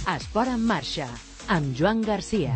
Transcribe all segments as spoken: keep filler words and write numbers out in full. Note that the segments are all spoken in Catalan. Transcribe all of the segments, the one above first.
Esport en marxa, amb Joan Garcia.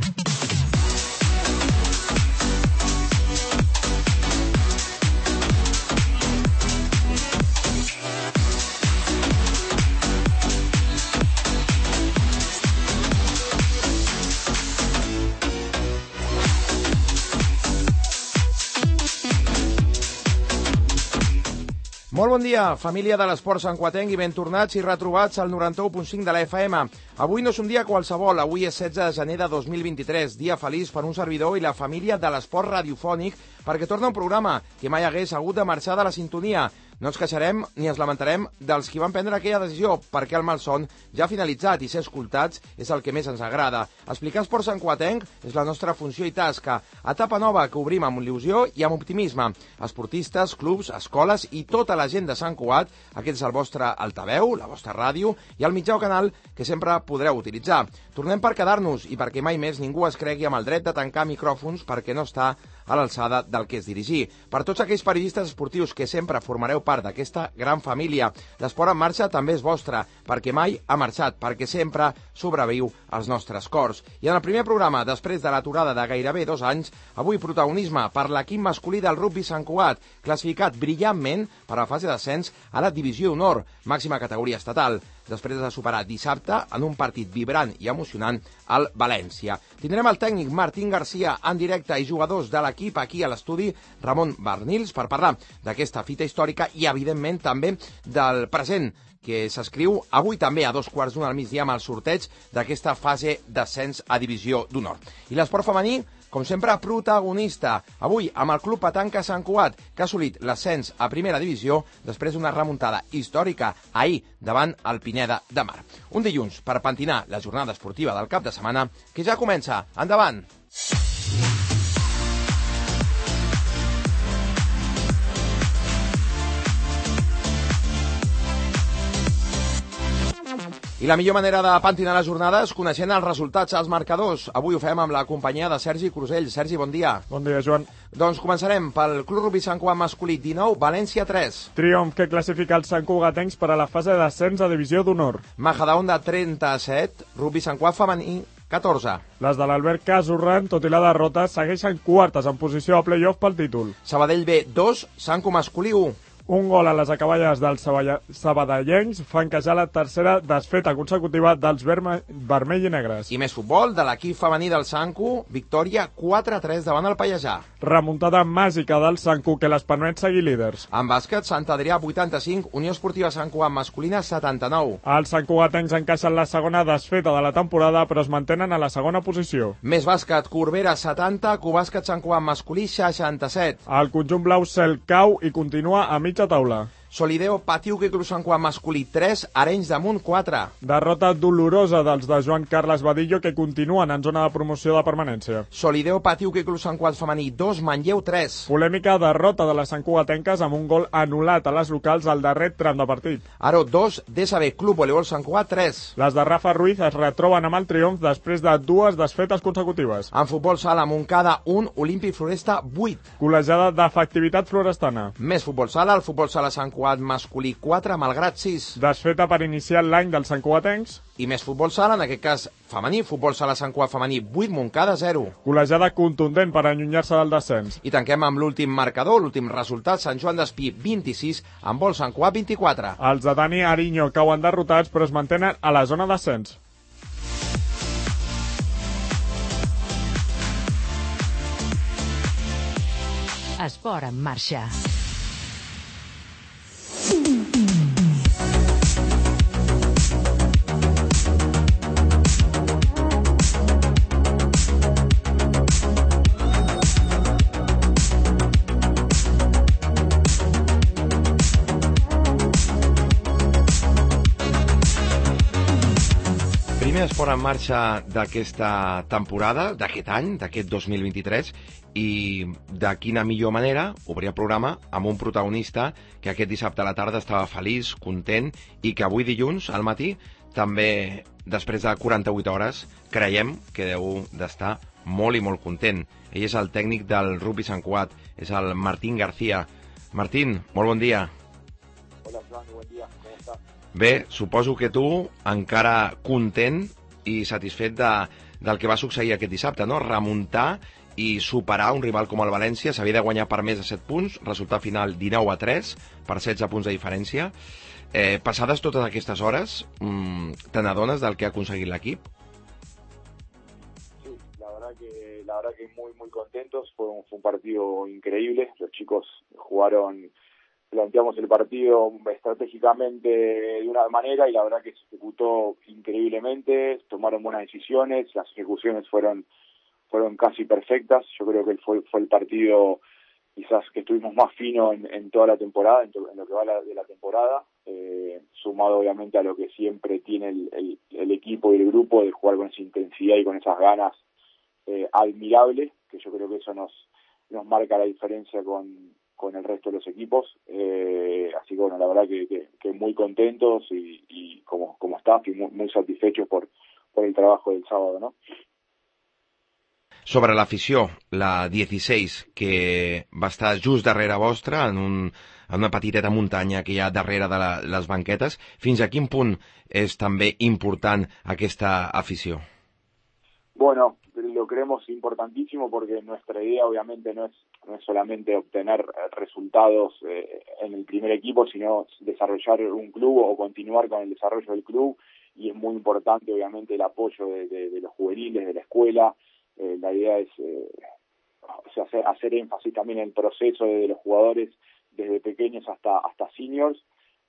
Molt bon dia, família de l'esport santcuatenc, i ben tornats i retrobats al noranta-u punt cinc de la F M. Avui no és un dia qualsevol, avui és setze de gener de dos mil vint-i-tres, dia feliç per un servidor i la família de l'esport radiofònic, perquè torna un programa que mai hagués hagut de marxar de la sintonia. No ens queixarem ni ens lamentarem dels qui van prendre aquella decisió, perquè el malson ja ha finalitzat i ser escoltats és el que més ens agrada. Explicar esport santcuatenc és la nostra funció i tasca. Etapa nova que obrim amb il·lusió i amb optimisme. Esportistes, clubs, escoles i tota la gent de Sant Cugat, aquest és el vostre altaveu, la vostra ràdio i el mitjà o canal que sempre podreu utilitzar. Tornem per quedar-nos i perquè mai més ningú es cregui amb el dret de tancar micròfons perquè no està a l'alçada del que és dirigir. Per tots aquells periodistes esportius que sempre formareu part d'aquesta gran família, l'esport en marxa també és vostre, perquè mai ha marxat, perquè sempre sobreviu als nostres cors. I en el primer programa, després de l'aturada de gairebé dos anys, avui protagonisme per l'equip masculí del rugby Sant Cugat, classificat brillantment per a la fase d'ascens a la Divisió d'Honor, màxima categoria estatal, després de superar dissabte en un partit vibrant i emocionant al València. Tindrem el tècnic Martín Garcia en directe i jugadors de l'equip aquí a l'estudi, Ramon Barnils, per parlar d'aquesta fita històrica i, evidentment, també del present, que s'escriu avui també a dos quarts d'una al migdia amb el sorteig d'aquesta fase d'ascens a Divisió d'Honor. I l'esport femení, com sempre, protagonista. Avui, amb el Club Petanca Sant Cugat, que ha assolit l'ascens a primera divisió després d'una remuntada històrica ahir davant el Pineda de Mar. Un dilluns per pentinar la jornada esportiva del cap de setmana, que ja comença. Endavant! I la millor manera de pentinar les jornades coneixent els resultats, els marcadors. Avui ho fem amb la companyia de Sergi Crusell. Sergi, bon dia. Bon dia, Joan. Doncs començarem pel Club Rugby Sant Cugat masculí dinou, València tres. Triomf que classifica els Sant Cugatencs per a la fase d'ascens a Divisió d'Honor. Majadahonda trenta-set, Rugby Sant Cugat femení catorze. Les de l'Albert Casurran, tot i la derrota, segueixen quartes en posició a play-off pel títol. Sabadell B dos, Sanco masculí u. Un gol a les acaballes dels sabadellencs fa encajar la tercera desfeta consecutiva dels vermell i negres. I més futbol de l'equip femení del Sanco, victòria quatre a tres davant el Pallejà. Remuntada màgica del Sanco que les permet seguir líders. En bàsquet, Sant Adrià vuitanta-cinc, Unió Esportiva Sant Cugat masculina setanta-nou. Els Sant Cugatencs encaixen la segona desfeta de la temporada però es mantenen a la segona posició. Més bàsquet, Corbera setanta, Cubàsquet Sant Cugat masculí seixanta-set. El conjunt blau se'l cau i continua a mitja taula. Solideo Patiuc i Club Sant Cugat masculí tres, Arenys de Munt quatre. Derrota dolorosa dels de Joan Carles Badillo que continuen en zona de promoció de permanència. Solideo Patiuc i Club Sant Cugat femení dos, Manlleu tres. Polèmica derrota de les santcugatenques amb un gol anul·lat a les locals al darrer tram de partit. Aro dos, D S B Club Voleibol Sant Cugat tres. Les de Rafa Ruiz es retroben amb el triomf després de dues desfetes consecutives. En futbol sala, Montcada un, Olímpic Floresta vuit. Col·legiada d'efectivitat florestana. Més futbol sala, el futbol sala Sant Cugat masculí quatre, Malgrat sis. Desfeta per iniciar l'any dels santcugatencs. I més futbol sala, en aquest cas femení, futbol sala Sant Cugat femení vuit, Montcada zero. Col·legiada contundent per allunyar-se del descens. I tanquem amb l'últim marcador, l'últim resultat, Sant Joan d'Espí vint-i-sis, Handbol Sant Cugat vint-i-quatre. Els de Dani Ariño cauen derrotats però es mantenen a la zona d'ascens. Esport en marxa. Primer esport en marxa d'aquesta temporada, d'aquest any, d'aquest dos mil vint-i-tres, i de quina millor manera obrir el programa amb un protagonista que aquest dissabte a la tarda estava feliç, content, i que avui dilluns al matí també, després de quaranta-vuit hores, creiem que deu d'estar molt i molt content. Ell és el tècnic del Rugby Sant Cugat, és el Martín García. Martín, molt bon dia. Hola, Joan, bon dia, com estàs? Bé, suposo que tu encara content i satisfet de, del que va succeir aquest dissabte, no? Remuntar i superar un rival com el València. S'havia de guanyar per més de set punts, resultat final dinou a tres, per setze punts de diferència. Eh, passades totes aquestes hores, mmm, te n'adones del que ha aconseguit l'equip? Sí, la verdad que, la verdad que muy, muy contentos. Fue un, fue un partido increíble. Los chicos jugaron, planteamos el partido estratégicamente de una manera y la verdad que se ejecutó increíblemente. Tomaron buenas decisiones, las ejecuciones fueron, fueron casi perfectas. Yo creo que fue, fue el partido quizás que estuvimos más fino en, en toda la temporada, en, to, en lo que va la, de la temporada, eh, sumado obviamente a lo que siempre tiene el, el, el equipo y el grupo de jugar con esa intensidad y con esas ganas eh, admirables, que yo creo que eso nos, nos marca la diferencia con, con el resto de los equipos. Eh, así que bueno, la verdad que, que, que muy contentos y, y como, como staff y muy, muy satisfechos por, por el trabajo del sábado, ¿no? Sobre l'afició, la dieciséis, que va estar just darrere vostra, en, un, en una petiteta muntanya que hi ha darrere de la, les banquetes, fins a quin punt és també important aquesta afició? Bueno, lo creemos importantísimo porque nuestra idea obviamente no es, no es solamente obtener resultados eh, en el primer equipo, sino desarrollar un club o continuar con el desarrollo del club, y es muy importante obviamente el apoyo de, de, de los juveniles, de la escuela. Eh, la idea es eh, o sea, hacer, hacer énfasis también en el proceso de, de los jugadores desde pequeños hasta hasta seniors,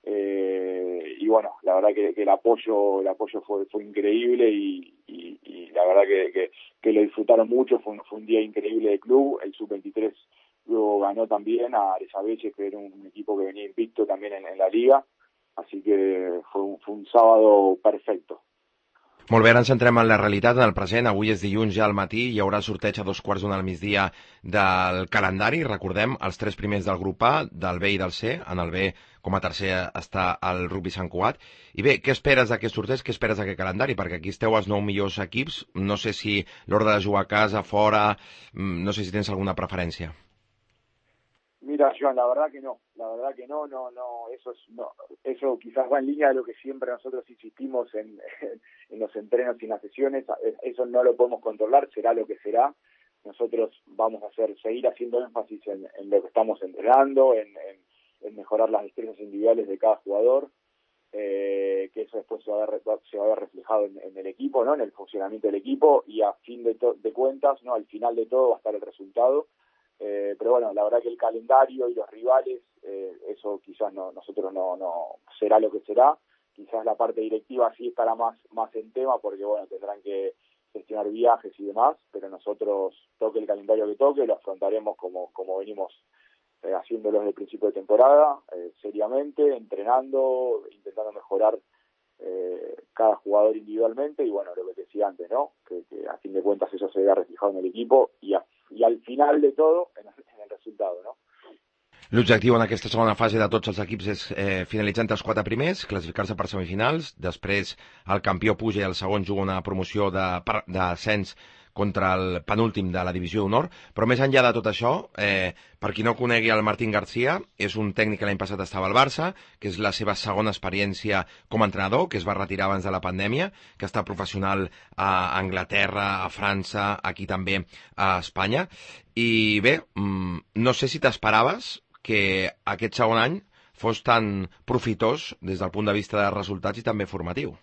eh, y bueno, la verdad que, que el apoyo el apoyo fue fue increíble y, y, y la verdad que, que, que lo disfrutaron mucho. Fue un, fue un día increíble de club. El sub veintitrés luego ganó también a Aresabeche, que era un equipo que venía invicto también en, en la liga, así que fue un, fue un sábado perfecto. Molt bé, ara ens centrem en la realitat, en el present. Avui és dilluns ja al matí, hi haurà el sorteig a dos quarts d'una al migdia del calendari. Recordem, els tres primers del grup A, del B i del C. En el B, com a tercer, està el Rugby Sant Cugat. I bé, què esperes d'aquest sorteig? Què esperes d'aquest calendari? Perquè aquí esteu els nou millors equips. No sé si l'ordre de jugar a casa, fora... No sé si tens alguna preferència. Mira, Joan, la verdad que no, la verdad que no, no, no, eso es, no, eso quizás va en línea de lo que siempre nosotros insistimos en, en los entrenos y en las sesiones. Eso no lo podemos controlar, será lo que será. Nosotros vamos a hacer, seguir haciendo énfasis en, en lo que estamos entrenando, en, en, en mejorar las destrezas individuales de cada jugador, eh, que eso después se va a ver, se va a ver reflejado en, en el equipo, ¿no? En el funcionamiento del equipo, y a fin de, to, de cuentas, ¿no? Al final de todo va a estar el resultado. Eh, pero bueno, la verdad que el calendario y los rivales, eh, eso quizás no, nosotros no, no será lo que será. Quizás la parte directiva sí estará más, más en tema, porque bueno, tendrán que gestionar viajes y demás, pero nosotros, toque el calendario que toque, lo afrontaremos como, como venimos eh, haciéndolo desde el principio de temporada, eh, seriamente, entrenando, intentando mejorar eh, cada jugador individualmente, y bueno, lo que decía antes, ¿no? Que, que a fin de cuentas eso se vea reflejado en el equipo y a i al final de tot, en el, en el resultat, no? L'objectiu en aquesta segona fase de tots els equips és eh, finalitzar entre els quatre primers, classificar-se per semifinals, després el campió puja i el segon juga una promoció d'ascens contra el penúltim de la divisió d'honor, però més enllà de tot això, eh, per qui no conegui el Martín García, és un tècnic que l'any passat estava al Barça, que és la seva segona experiència com a entrenador, que es va retirar abans de la pandèmia, que està professional a Anglaterra, a França, aquí també a Espanya, i bé, no sé si t'esperaves que aquest segon any fos tan profitós des del punt de vista de resultats i també formatiu.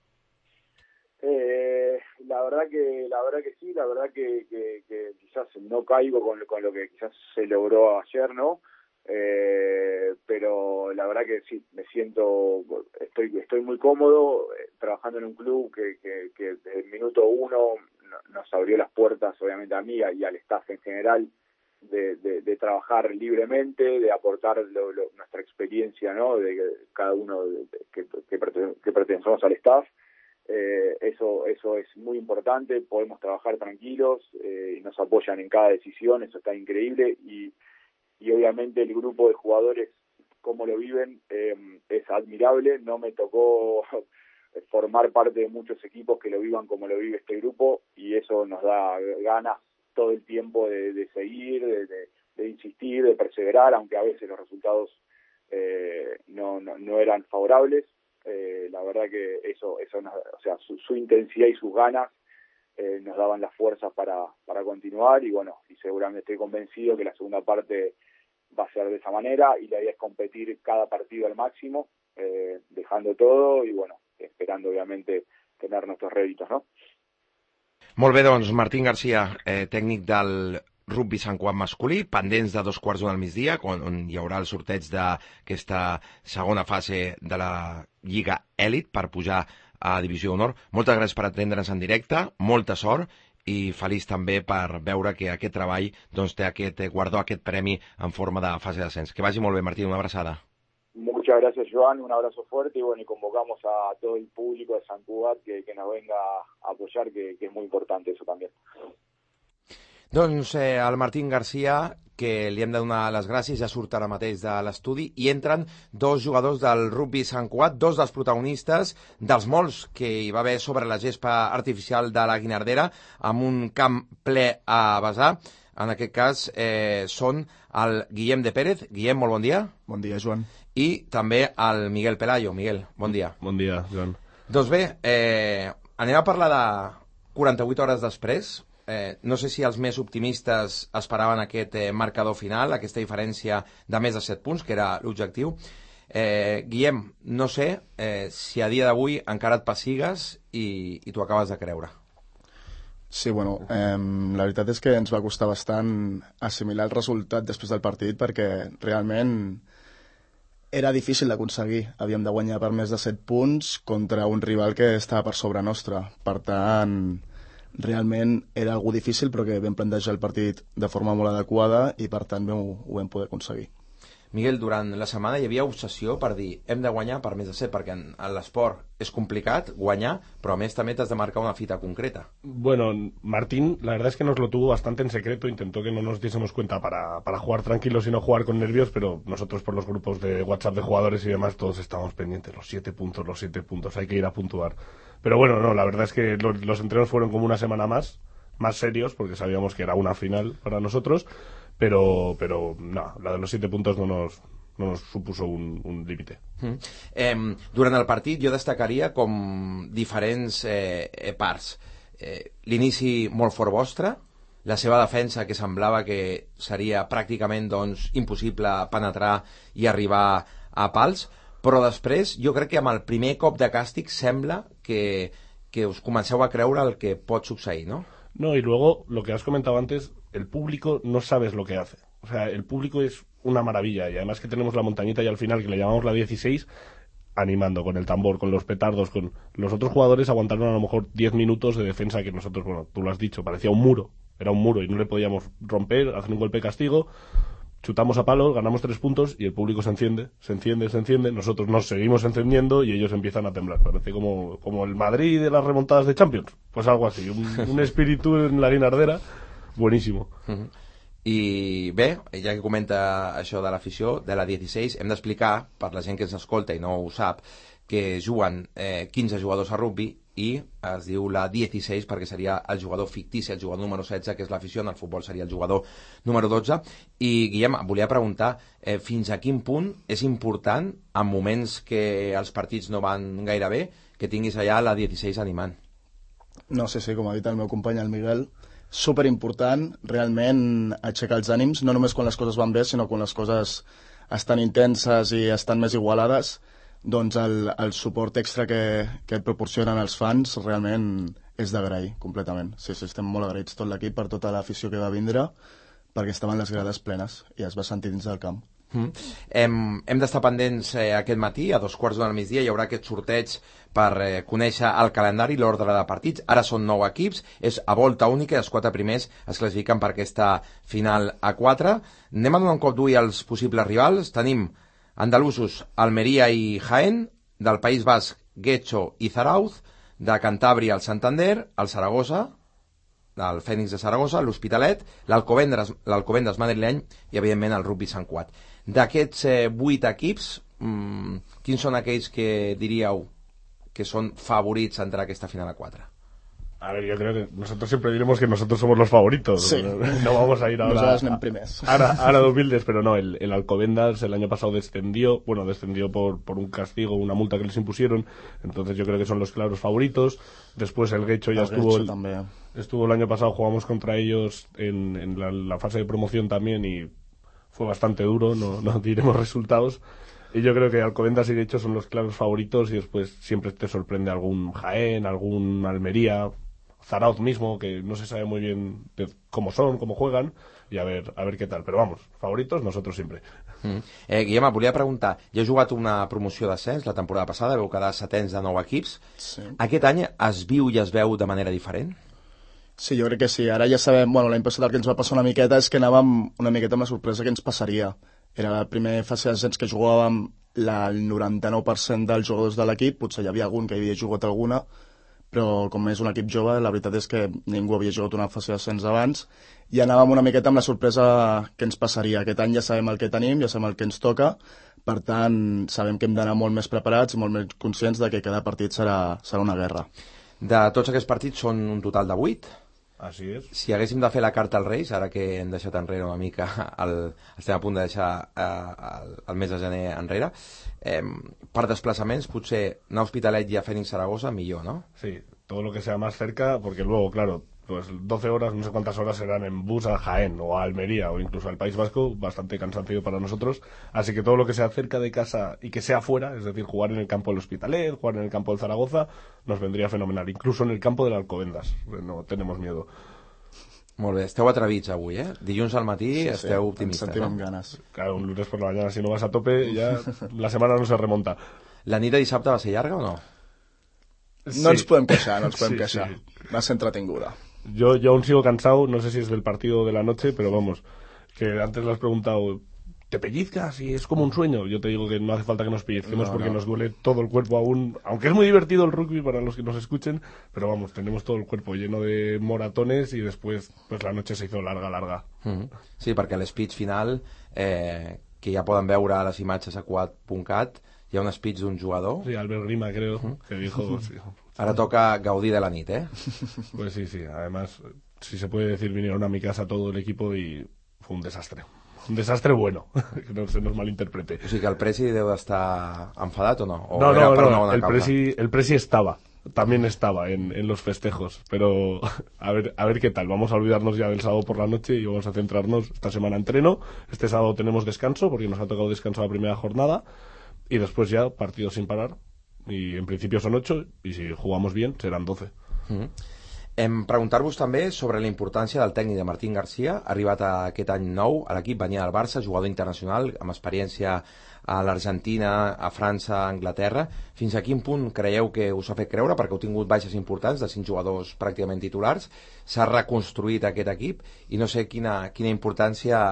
Eh, la verdad que la verdad que sí, la verdad que, que, que quizás no caigo con, con lo que quizás se logró ayer, ¿no? Eh, pero la verdad que sí, me siento, estoy estoy muy cómodo eh, trabajando en un club que, que, que desde el minuto uno nos abrió las puertas, obviamente a mí y al staff en general, de, de, de trabajar libremente, de aportar lo, lo, nuestra experiencia, ¿no? De cada uno de, de, que, que, pertene, que pertenecemos al staff. Eh, eso eso es muy importante. Podemos trabajar tranquilos, eh, y nos apoyan en cada decisión, eso está increíble, y, y obviamente el grupo de jugadores, cómo lo viven, eh, es admirable. No me tocó formar parte de muchos equipos que lo vivan como lo vive este grupo, y eso nos da ganas todo el tiempo de, de seguir, de, de, de insistir, de perseverar, aunque a veces los resultados eh, no, no, no eran favorables. eh, la verdad que eso, eso nos, o sea, su, su intensidad y sus ganas eh, nos daban las fuerzas para, para continuar, y bueno, y seguramente estoy convencido que la segunda parte va a ser de esa manera, y la idea es competir cada partido al máximo, eh, dejando todo y bueno, esperando obviamente tener nuestros réditos, ¿no? Molt bé, doncs, Martín García, eh, tècnic del rugby Sant Cugat masculí, pendents de dos quarts d'una al migdia, on, on hi haurà el sorteig d'aquesta segona fase de la Lliga Èlit per pujar a Divisió d'Honor. Moltes gràcies per atendre'ns en directe, molta sort, i feliç també per veure que aquest treball doncs, té aquest guardó, aquest premi en forma de fase d'ascens. Que vagi molt bé, Martín, una abraçada. Muchas gracias, Joan, un abrazo fuerte y bueno, y convocamos a todo el público de Sant Cugat que, que nos venga a apoyar, que, que es muy importante eso también. Doncs eh, al Martín García, que li hem de donar les gràcies, ja surt ara mateix de l'estudi, i entren dos jugadors del rugby Sant Cugat, dos dels protagonistes dels molts que hi va haver sobre la gespa artificial de la Guinardera, amb un camp ple a vessar. En aquest cas eh, són el Guillem de Pérez. Guillem, molt bon dia. Bon dia, Joan. I també el Miguel Pelayo. Miguel, bon dia. Bon dia, Joan. Doncs bé, eh, anem a parlar de quaranta-vuit hores després. Eh, no sé si els més optimistes esperaven aquest eh, marcador final, aquesta diferència de més de set punts, que era l'objectiu. Eh, Guillem, no sé eh, si a dia d'avui encara et pessigues i, i t'ho acabes de creure. Sí, bueno, eh, la veritat és que ens va costar bastant assimilar el resultat després del partit, perquè realment era difícil d'aconseguir. Havíem de guanyar per més de set punts contra un rival que estava per sobre nostre. Per tant, realment era algo difícil, però que vam plantejar el partit de forma molt adequada i per tant vam, ho vam poder aconseguir. Miguel, durant la setmana hi havia obsessió per dir hem de guanyar per més de set, perquè en, en l'esport és complicat guanyar, però a més també t'has de marcar una fita concreta. Bueno, Martín, la verdad es que nos lo tuvo bastante en secreto, intentó que no nos diésemos cuenta para, para jugar tranquilos y no jugar con nervios, pero nosotros por los grupos de WhatsApp de jugadores y demás todos estábamos pendientes, los siete puntos, los siete puntos, hay que ir a puntuar. Pero bueno, no, la verdad es que los, los entrenos fueron como una semana más, más serios, porque sabíamos que era una final para nosotros, pero pero no, la de los siete puntos no nos, no nos supuso un, un límite. Mm. Eh, durant el partit jo destacaria com diferents eh, parts. Eh, l'inici molt fort vostre, la seva defensa que semblava que seria pràcticament doncs, impossible penetrar i arribar a pals, però després jo crec que amb el primer cop de càstig sembla que, que us comenceu a creure el que pot succeir, no? No, y luego, lo que has comentado antes, el público no sabes lo que hace. O sea, el público es una maravilla, y además que tenemos la montañita y al final, que le llamamos la dieciséis, animando con el tambor, con los petardos, con los otros jugadores aguantaron a lo mejor diez minutos de defensa que nosotros, bueno, tú lo has dicho, parecía un muro, era un muro y no le podíamos romper, hacer un golpe de castigo, chutamos a palos, ganamos tres puntos y el público se enciende, se enciende, se enciende, nosotros nos seguimos encendiendo y ellos empiezan a temblar. Parece como, como el Madrid de las remontadas de Champions, pues algo así, un, un espíritu en la Guinardera buenísimo. Uh-huh. I bé, ja que comenta això de l'afició, de la dieciséis, hem d'explicar, per la gent que ens escolta i no ho sap, que juguen eh, quinze jugadors a rugby i es diu la dieciséis perquè seria el jugador fictici, el jugador número setze, que és l'afició, en el futbol seria el jugador número dotze. I, Guillem, volia preguntar eh, fins a quin punt és important, en moments que els partits no van gaire bé, que tinguis allà la dieciséis animant. No sé si, com ha dit el meu company, el Miguel, superimportant, realment aixecar els ànims, no només quan les coses van bé, sinó quan les coses estan intenses i estan més igualades, doncs el, el suport extra que, que et proporcionen els fans realment és d'agrair completament. Sí, sí, estem molt agraïts tot l'equip per tota l'afició que va vindre, perquè estaven les grades plenes i es va sentir dins del camp. Mm. Hem, hem d'estar pendents eh, aquest matí, a dos quarts d'una al migdia hi haurà aquest sorteig per eh, conèixer el calendari i l'ordre de partits. Ara són nou equips, és a volta única i els quatre primers es classifiquen per aquesta final a quatre. Anem a donar un cop d'ull als possibles rivals. Tenim andalusos Almeria i Jaén, del País Basc Getxo i Zarauz, de Cantàbria el Santander, el Saragossa, el Fènix de Saragossa, l'Hospitalet, l'Alcobendas madrileny i evidentment el Rugby Sant Cugat. D'aquests eh, vuit equips, mmm, quins són aquells que diríeu que són favorits a entrar a aquesta final a quatre? A ver, yo creo que nosotros siempre diremos que nosotros somos los favoritos. Sí. No vamos a ir ahora... Nosotros anem primers. Ahora, ahora de humildes, pero no, el, el Alcobendas el año pasado descendió, bueno, descendió por, por un castigo, una multa que les impusieron, entonces yo creo que son los claros favoritos. Después el Guecho ya El estuvo... Guecho el, también. Estuvo el año pasado, jugamos contra ellos en, en la, la fase de promoción también y fue bastante duro, no, no diremos resultados. Y yo creo que Alcobendas y Guecho son los claros favoritos y después siempre te sorprende algún Jaén, algún Almería, Zarauz mismo, que no se sabe muy bien de cómo son, cómo juegan, i a ver, a ver què tal. Però vamos, favoritos nosotros siempre. Mm. Eh, Guillem, et volia preguntar, ja he jugat una promoció d'ascens la temporada passada, veu quedar setens de nou equips. Sí. Aquest any es viu i es veu de manera diferent? Sí, jo crec que sí. Ara ja sabem, bueno, l'any passat el que ens va passar una miqueta és que anàvem una miqueta amb la sorpresa que ens passaria. Era la primera fase d'ascens que jugàvem la, el noranta-nou per cent dels jugadors de l'equip, potser hi havia algun que havia jugat alguna, però com és un equip jove, la veritat és que ningú havia jugat una fase d'ascens abans i anàvem una miqueta amb la sorpresa que ens passaria. Aquest any ja sabem el que tenim, ja sabem el que ens toca, per tant, sabem que hem d'anar molt més preparats i molt més conscients de que cada partit serà, serà una guerra. De tots aquests partits són un total de vuit. Así es. Si haguéssim de fer la carta als Reis, ara que hem deixat enrere una mica, el, estem a punt de deixar eh, el, el mes de gener enrere, eh, per desplaçaments, potser anar a Hospitalet i a Fènix Saragossa, millor, ¿no? Sí, todo lo que sea más cerca, porque luego, claro, pues doce horas, no sé cuántas horas serán en bus a Jaén o a Almería o incluso al País Vasco, bastante cansancio para nosotros, así que todo lo que sea cerca de casa y que sea fuera, es decir, jugar en el campo del Hospitalet, jugar en el campo del Zaragoza, nos vendría fenomenal, incluso en el campo del Alcobendas, no tenemos miedo. Molt bé, esteu atrevits avui, eh? Dilluns al matí sí, sí, esteu optimistes. Ens sentim amb no? ganes. Claro, un lunes por la mañana, si no vas a tope, ya la semana no se remonta. La nit de dissabte va ser llarga o no? Sí. No ens podem queixar, no ens podem sí, queixar. Sí. Va ser entretinguda. Yo, yo aún sigo cansado, no sé si es del partido o de la noche, pero vamos, que antes le has preguntado, ¿te pellizcas? Y es como un sueño. Yo te digo que no hace falta que nos pellizquemos no, porque no. nos duele todo el cuerpo aún, aunque es muy divertido el rugby para los que nos escuchen, pero vamos, tenemos todo el cuerpo lleno de moratones y después pues la noche se hizo larga, larga. Mm-hmm. Sí, perquè a l'speech final, eh, que ja poden veure a les imatges a quad punt cat, hi ha un speech d'un jugador. Sí, Albert Grima, creo, Mm-hmm. que dijo... Sí. Ara toca gaudir de la nit, eh? Pues sí, sí, además, si se puede decir, vinieron a mi casa todo el equipo y fue un desastre. Un desastre bueno, que no se nos malinterprete. O sigui que el Presi deu d'estar enfadat o no? O no, era no, per no, una bona el causa? Presi, el Presi estaba, también estaba en, en los festejos, pero a ver, a ver qué tal. Vamos a olvidarnos ya del sábado por la noche y vamos a centrarnos esta semana en entreno. Este sábado tenemos descanso porque nos ha tocado descanso la primera jornada y después ya partidos sin parar. Y en principio son ocho y si jugamos bien serán doce. Mm-hmm. Em preguntar-vos també sobre la importància del tècnic de Martín García, arribat a aquest any nou a l'equip, venia del Barça, jugador internacional amb experiència a l'Argentina, a França, a Anglaterra. Fins a quin punt creieu que us ha fet creure, perquè heu tingut baixes importants de cinc jugadors pràcticament titulars, s'ha reconstruït aquest equip i no sé quina, quina importància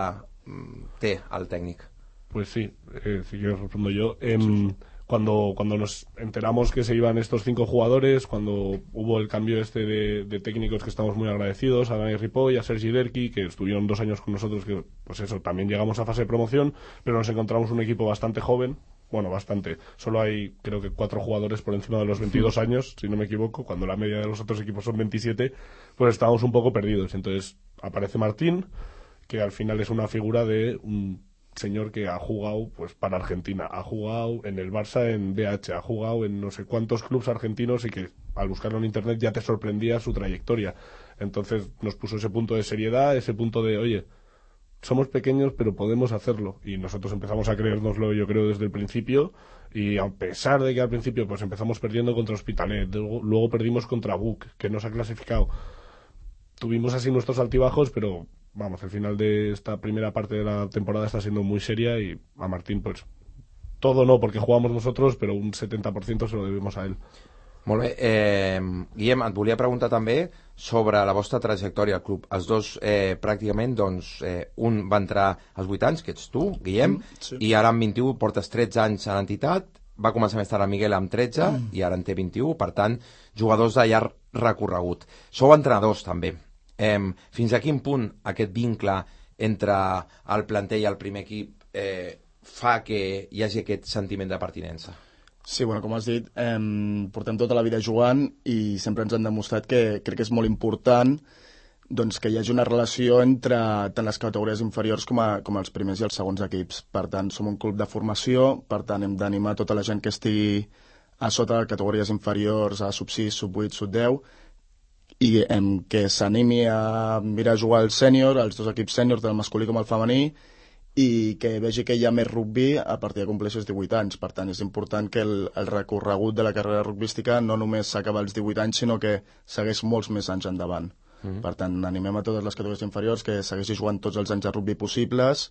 té el tècnic? Pues sí, eh, si quieres respondo yo. Eh, Cuando, cuando nos enteramos que se iban estos cinco jugadores, cuando hubo el cambio este de, de técnicos que estamos muy agradecidos, a Dani Ripoll y a Sergi Derqui, que estuvieron dos años con nosotros, que pues eso, también llegamos a fase de promoción, pero nos encontramos un equipo bastante joven, bueno, bastante, solo hay creo que cuatro jugadores por encima de los veintidós años, si no me equivoco, cuando la media de los otros equipos son veintisiete, pues estábamos un poco perdidos. Entonces aparece Martín, que al final es una figura de un señor que ha jugado pues para Argentina, ha jugado en el Barça, en B H, ha jugado en no sé cuántos clubes argentinos y que al buscarlo en internet ya te sorprendía su trayectoria. Entonces nos puso ese punto de seriedad, ese punto de, oye, somos pequeños pero podemos hacerlo, y nosotros empezamos a creérnoslo, yo creo, desde el principio, y a pesar de que al principio pues empezamos perdiendo contra Hospitalet, luego, luego perdimos contra Buc, que nos ha clasificado, tuvimos así nuestros altibajos, pero vamos, el final de esta primera parte de la temporada está siendo muy seria y a Martín, pues, todo no, porque jugamos nosotros, pero un setenta por ciento se lo debemos a él. Molt bé. Eh, Guillem, et volia preguntar també sobre la vostra trajectòria al club. Els dos, eh, pràcticament, doncs, eh, un va entrar als vuit anys, que ets tu, Guillem, mm, sí. I ara amb vint-i-u portes tretze anys a l'entitat, va començar més tard a Miguel amb tretze, mm. i ara en té vint-i-u, per tant, jugadors de llarg recorregut. Sou entrenadors, també. Eh, fins a quin punt aquest vincle entre el planter i el primer equip eh, fa que hi hagi aquest sentiment de pertinença? Sí, bueno, com has dit, eh, portem tota la vida jugant i sempre ens han demostrat que crec que és molt important doncs, que hi hagi una relació entre tant les categories inferiors com, a, com els primers i els segons equips. Per tant, som un club de formació, per tant hem d'animar tota la gent que estigui a sota de categories inferiors, a sub sis, sub vuit, sub deu, i em, que s'animi a mirar a jugar al sènior, als dos equips sèniors, del masculí com el femení, i que vegi que hi ha més rugby a partir de compleixi els divuit anys. Per tant, és important que el, el recorregut de la carrera rugbística no només s'acaba als divuit anys, sinó que segueix molts més anys endavant. Mm-hmm. Per tant, animem a totes les categories inferiors que segueixi jugant tots els anys de rugby possibles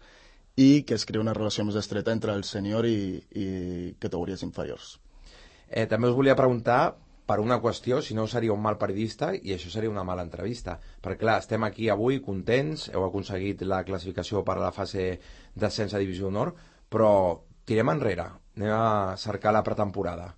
i que es creï una relació més estreta entre el sènior i, i categories inferiors. Eh, també us volia preguntar per una qüestió, si no seria un mal periodista i això seria una mala entrevista. Perquè clar, estem aquí avui contents, heu aconseguit la classificació per a la fase d'ascens a Divisió d'Honor, però tirem enrere, anem a cercar la pretemporada.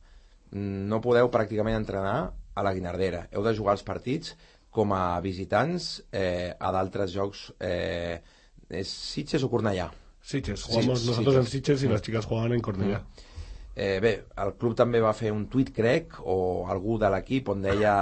No podeu pràcticament entrenar a la Guinardera, heu de jugar els partits com a visitants eh, a d'altres jocs. Eh, ¿Es Sitges o Cornellà? Sitges, jugamos sí, nosotros Sitges. En Sitges y las chicas jugaban en Cornellà. Mm. Eh, bé, el club també va fer un tuit, crec, o algú de l'equip on deia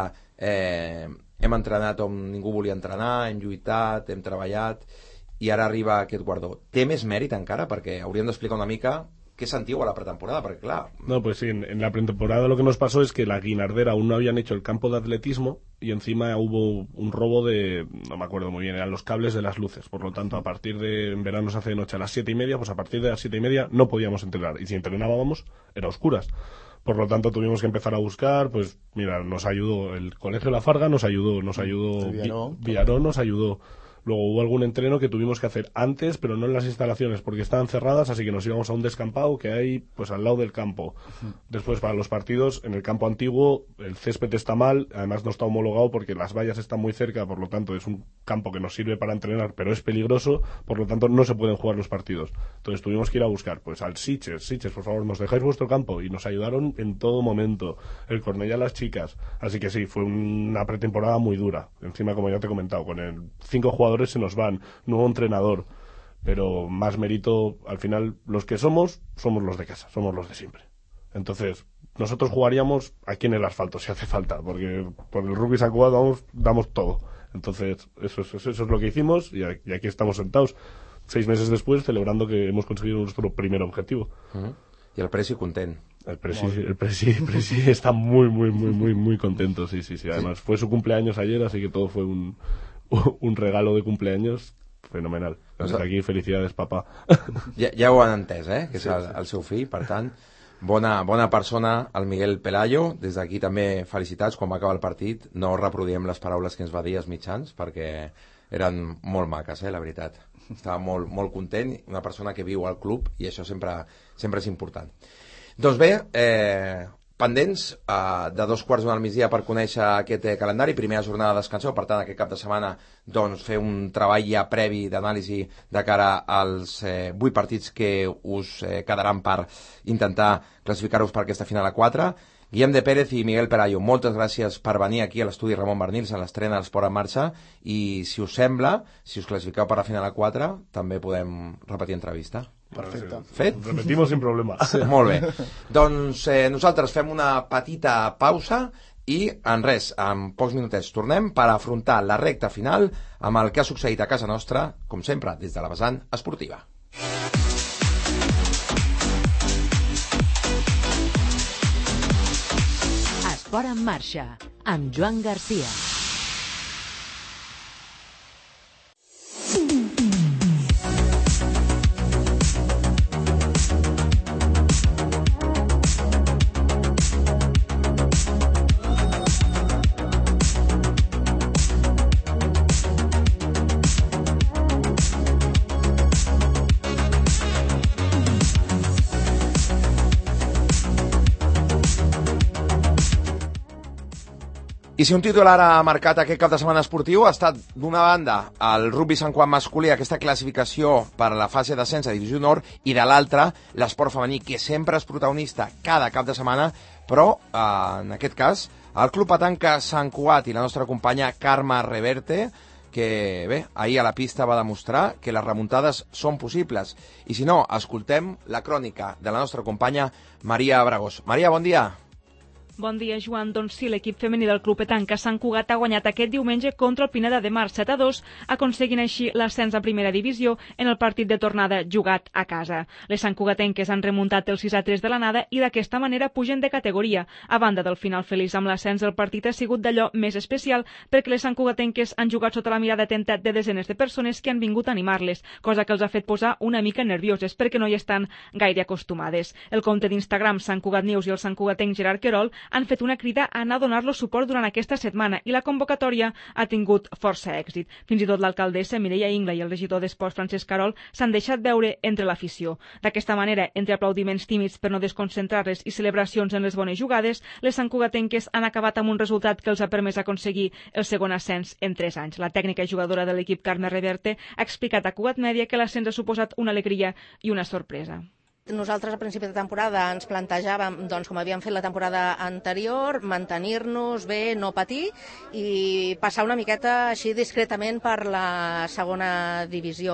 eh, hem entrenat on ningú volia entrenar, hem lluitat, hem treballat i ara arriba aquest guardó. Té més mèrit encara? Perquè hauríem d'explicar una mica què sentiu a la pretemporada, perquè clar... No, pues sí, en, en la pretemporada lo que nos pasó es que la Guinardera aún no habían hecho el campo de atletismo y encima hubo un robo de, no me acuerdo muy bien, eran los cables de las luces. Por lo tanto, a partir de, en verano se hace de noche a las siete y media, pues a partir de las siete y media no podíamos entrenar. Y si entrenábamos, era a oscuras. Por lo tanto, tuvimos que empezar a buscar, pues mira, nos ayudó el Colegio La Farga, nos ayudó, nos ayudó Villaró, Villaró nos ayudó. Luego hubo algún entreno que tuvimos que hacer antes, pero no en las instalaciones, porque estaban cerradas, así que nos íbamos a un descampado que hay pues al lado del campo. Uh-huh. Después, para los partidos, en el campo antiguo, el césped está mal, además no está homologado porque las vallas están muy cerca, por lo tanto es un campo que nos sirve para entrenar, pero es peligroso, por lo tanto no se pueden jugar los partidos. Entonces tuvimos que ir a buscar, pues al Sitges, Sitges, por favor, nos dejáis vuestro campo, y nos ayudaron en todo momento, el Cornellà, las chicas, así que sí, fue una pretemporada muy dura, encima como ya te he comentado, con el cinco jugadores se nos van, nuevo entrenador, pero más mérito, al final, los que somos, somos los de casa, somos los de siempre. Entonces, nosotros jugaríamos aquí en el asfalto, si hace falta, porque por el rugby San Cugat damos, damos todo. Entonces, eso, eso, eso es lo que hicimos, y aquí estamos sentados, seis meses después, celebrando que hemos conseguido nuestro primer objetivo. Uh-huh. Y el presi content. El presi, el presi, el presi está muy, muy, muy, muy, muy contento, sí, sí, sí. Además, fue su cumpleaños ayer, así que todo fue un... un regalo de cumpleaños fenomenal. Des d'aquí, felicidades, papà. Ja, ja ho han entès, eh? Que és el, el seu fill, per tant, bona, bona persona, el Miguel Pelayo. Des d'aquí també felicitats. Quan va acabar el partit no reproduïm les paraules que ens va dir als mitjans, perquè eren molt maques, eh, la veritat. Estava molt, molt content, una persona que viu al club, i això sempre, sempre és important. Doncs bé, eh, pendents eh, de dos quarts d'una al migdia per conèixer aquest eh, calendari, primera jornada de descanseu, per tant aquest cap de setmana doncs, fer un treball ja previ d'anàlisi de cara als eh, vuit partits que us eh, quedaran per intentar classificar-vos per aquesta final a quatre. Guillem de Pérez i Miguel Pelayo, moltes gràcies per venir aquí a l'estudi Ramon Barnils en l'estrena d'Esport en Marxa, i si us sembla, si us classifiqueu per la final a quatre, també podem repetir entrevista. Perfecte. Fet? Repetimos sin problema. Sí. Molt bé. Doncs eh, nosaltres fem una petita pausa i en res, en pocs minutets tornem per afrontar la recta final amb el que ha succeït a casa nostra, com sempre, des de la vessant esportiva. Esport en Marxa, amb Joan Garcia. I si un titular ha marcat aquest cap de setmana esportiu ha estat, d'una banda, el rugby Sant Cugat masculí, aquesta classificació per a la fase d'ascens a Divisió d'Honor, i de l'altra, l'esport femení, que sempre és protagonista cada cap de setmana, però, eh, en aquest cas, el Club Petanca Sant Cugat i la nostra companya Carme Reverte, que, bé, ahir a la pista va demostrar que les remuntades són possibles. I si no, escoltem la crònica de la nostra companya Maria Bragós. Maria, bon dia. Bon dia, Joan. Doncs sí, l'equip femení del Club Petanca Sant Cugat ha guanyat aquest diumenge contra el Pineda de Mar set a dos, aconseguint així l'ascens a primera divisió en el partit de tornada jugat a casa. Les santcugatenques han remuntat el sis a tres de l'anada i d'aquesta manera pugen de categoria. A banda del final feliç amb l'ascens, el partit ha sigut d'allò més especial perquè les santcugatenques han jugat sota la mirada atenta de desenes de persones que han vingut a animar-les, cosa que els ha fet posar una mica nervioses perquè no hi estan gaire acostumades. El compte d'Instagram Sant Cugat News i el santcugatenc Gerard Querol han fet una crida a anar a donar-los suport durant aquesta setmana i la convocatòria ha tingut força èxit. Fins i tot l'alcaldessa Mireia Ingla i el regidor d'Esports Francesc Carol s'han deixat veure entre l'afició. D'aquesta manera, entre aplaudiments tímids per no desconcentrar-les i celebracions en les bones jugades, les santcugatenques han acabat amb un resultat que els ha permès aconseguir el segon ascens en tres anys. La tècnica i jugadora de l'equip Carme Reverte ha explicat a Cugat Mèdia que l'ascens ha suposat una alegria i una sorpresa. Nosaltres a principi de temporada ens plantejàvem, doncs, com havíem fet la temporada anterior, mantenir-nos bé, no patir i passar una miqueta així discretament per la segona divisió.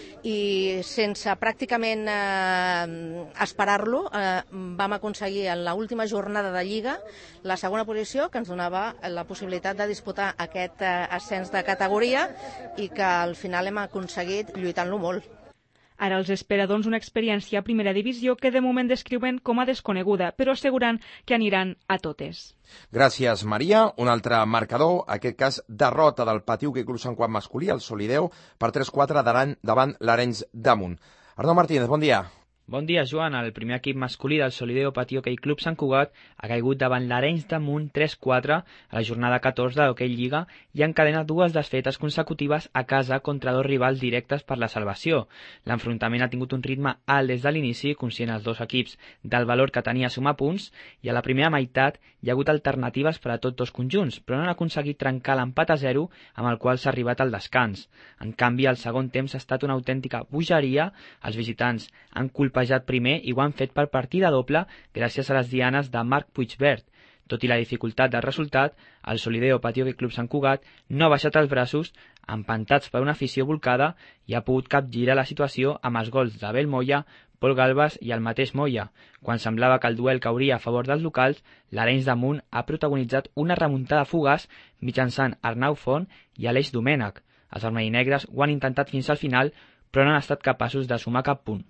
I sense pràcticament eh, esperar-lo eh, vam aconseguir en l'última jornada de Lliga la segona posició, que ens donava la possibilitat de disputar aquest eh, ascens de categoria i que al final hem aconseguit lluitant-lo molt. Ara els espera, doncs, una experiència a primera divisió que de moment descriuen com a desconeguda, però assegurant que aniran a totes. Gràcies, Maria. Un altre marcador, en aquest cas derrota del Patí Hoquei Club Sant Cugat masculí, el Solideu, per tres quatre davant l'Arenys de Munt. Arnau Martínez, bon dia. Bon dia, Joan. El primer equip masculí del Solideu Patí Hoquei Club Sant Cugat ha caigut davant l'Arenys de Munt tres quatre a la jornada catorze de l'Hoquei Lliga i encadena dues desfetes consecutives a casa contra dos rivals directes per la salvació. L'enfrontament ha tingut un ritme alt des de l'inici, conscient els dos equips del valor que tenia sumar punts, i a la primera meitat hi ha hagut alternatives per a tots dos conjunts, però no han aconseguit trencar l'empat a zero amb el qual s'ha arribat al descans. En canvi, el segon temps ha estat una autèntica bogeria. Els visitants han colpejat primer i ho han fet per partida doble gràcies a les dianes de Marc Puigvert. Tot i la dificultat del resultat, el Solideu Patí Hoquei Club Sant Cugat no ha baixat els braços, empantats per una afició volcada, i ha pogut capgirar la situació amb els gols d'Abel Moya, Pol Galvas i el mateix Moya. Quan semblava que el duel cauria a favor dels locals, l'Arenys de Munt ha protagonitzat una remuntada fugaç mitjançant Arnau Font i Aleix Domènech. Els vermellinegres ho han intentat fins al final, però no han estat capaços de sumar cap punt.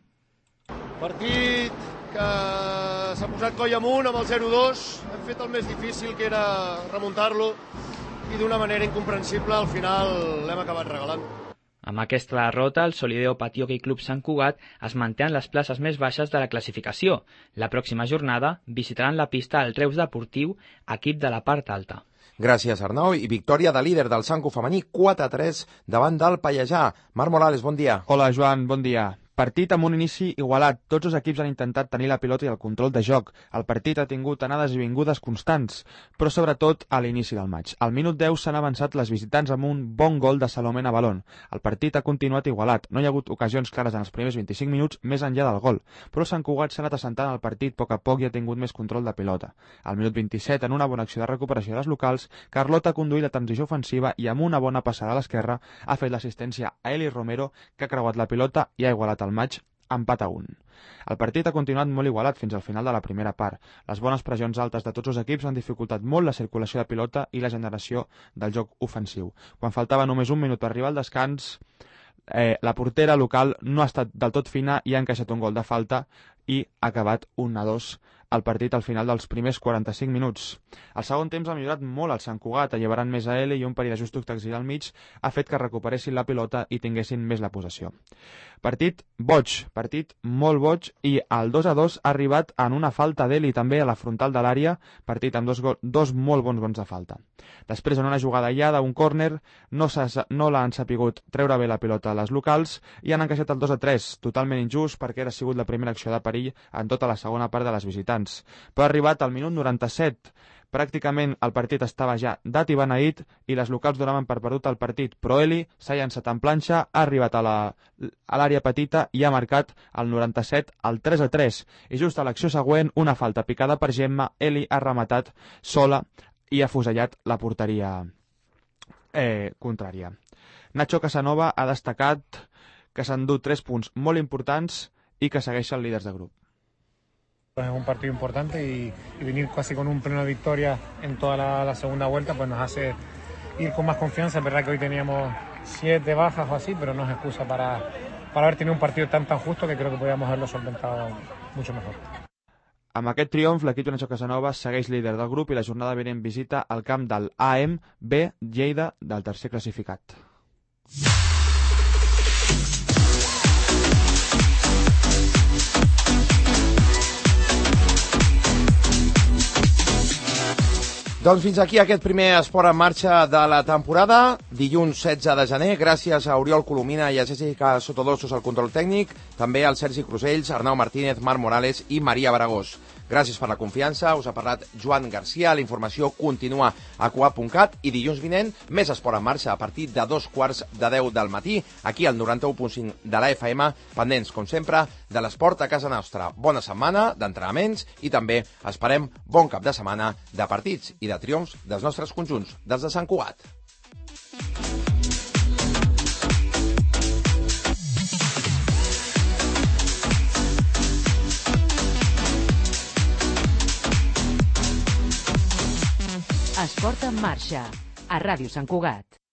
Partit que s'ha posat coll amunt amb el zero dos, hem fet el més difícil, que era remuntar-lo, i d'una manera incomprensible al final l'hem acabat regalant. Amb aquesta derrota, el Solideu Patí Hoquei Club Sant Cugat es manté en les places més baixes de la classificació. La pròxima jornada visitaran la pista al Reus Deportiu, equip de la part alta. Gràcies, Arnau. I victòria de líder del Sanco femení quatre a tres davant del Pallejà. Marc Morales, bon dia. Hola, Joan, bon dia. Partit amb un inici igualat. Tots els equips han intentat tenir la pilota i el control de joc. El partit ha tingut anades i vingudes constants, però sobretot a l'inici del maig. Al minut deu s'han avançat les visitants amb un bon gol de Salomé Navalón. El partit ha continuat igualat. No hi ha hagut ocasions clares en els primers vint-i-cinc minuts més enllà del gol, però el Sant Cugat s'ha anat assentant al partit a poc a poc i ha tingut més control de pilota. Al minut vint-i-set, en una bona acció de recuperació dels locals, Carlota ha conduït la transició ofensiva i amb una bona passada a l'esquerra ha fet l'assistència a Eli Romero, que ha creuat la pilota i ha igualat el maig, empat a un. El partit ha continuat molt igualat fins al final de la primera part. Les bones pressions altes de tots els equips han dificultat molt la circulació de pilota i la generació del joc ofensiu. Quan faltava només un minut per arribar al descans, eh, la portera local no ha estat del tot fina i ha encaixat un gol de falta i ha acabat un a dos el partit al final dels primers quaranta-cinc minuts. El segon temps ha millorat molt el Sant Cugat, alliberant més a L i un parell d'ajustos tàctics al mig ha fet que recuperessin la pilota i tinguessin més la possessió. Partit boig, partit molt boig, i el dos a dos ha arribat en una falta d'Eli també a la frontal de l'àrea, partit amb dos, dos molt bons gols de falta. Després, en una jugada aïllada, un córner, no, no l'han sapigut treure bé la pilota a les locals i han encaixat el dos a tres, totalment injust perquè era sigut la primera acció de perill en tota la segona part de les visitants. Però ha arribat al minut noranta-set. Pràcticament el partit estava ja dat i beneït i les locals donaven per perdut el partit, però Eli s'ha llançat en planxa, ha arribat a l'àrea petita i ha marcat el noranta-set al tres a tres. I just a l'acció següent, una falta picada per Gemma, Eli ha rematat sola i ha fusellat la porteria eh, contrària. Nacho Casanova ha destacat que s'endú tres punts molt importants i que segueixen líders de grup. Es un partido importante y, y venir casi con un pleno de victoria en toda la, la segunda vuelta pues nos hace ir con más confianza. Es verdad que hoy teníamos siete bajas o así, pero no es excusa para, para haber tenido un partido tan tan justo que creo que podíamos haberlo solventado mucho mejor. Amb aquest triomf, l'equip de Nacho Casanova segueix líder del grup i la jornada vinent visita al camp del A M B Lleida del tercer classificat. Doncs fins aquí aquest primer esport en marxa de la temporada, dilluns setze de gener, gràcies a Oriol Colomina i a Jessica Sotodossos al control tècnic, també al Sergi Crusells, Arnau Martínez, Marc Morales i Maria Baragós. Gràcies per la confiança, us ha parlat Joan Garcia, la informació continua a coap punt cat i dilluns vinent més esport en marxa a partir de dos quarts de deu del matí, aquí al noranta-u punt cinc de la F M, pendents, com sempre, de l'esport a casa nostra. Bona setmana d'entrenaments i també esperem bon cap de setmana de partits i de triomfs dels nostres conjunts, dels de Sant Cugat. Esport en marxa, a Ràdio Sant Cugat.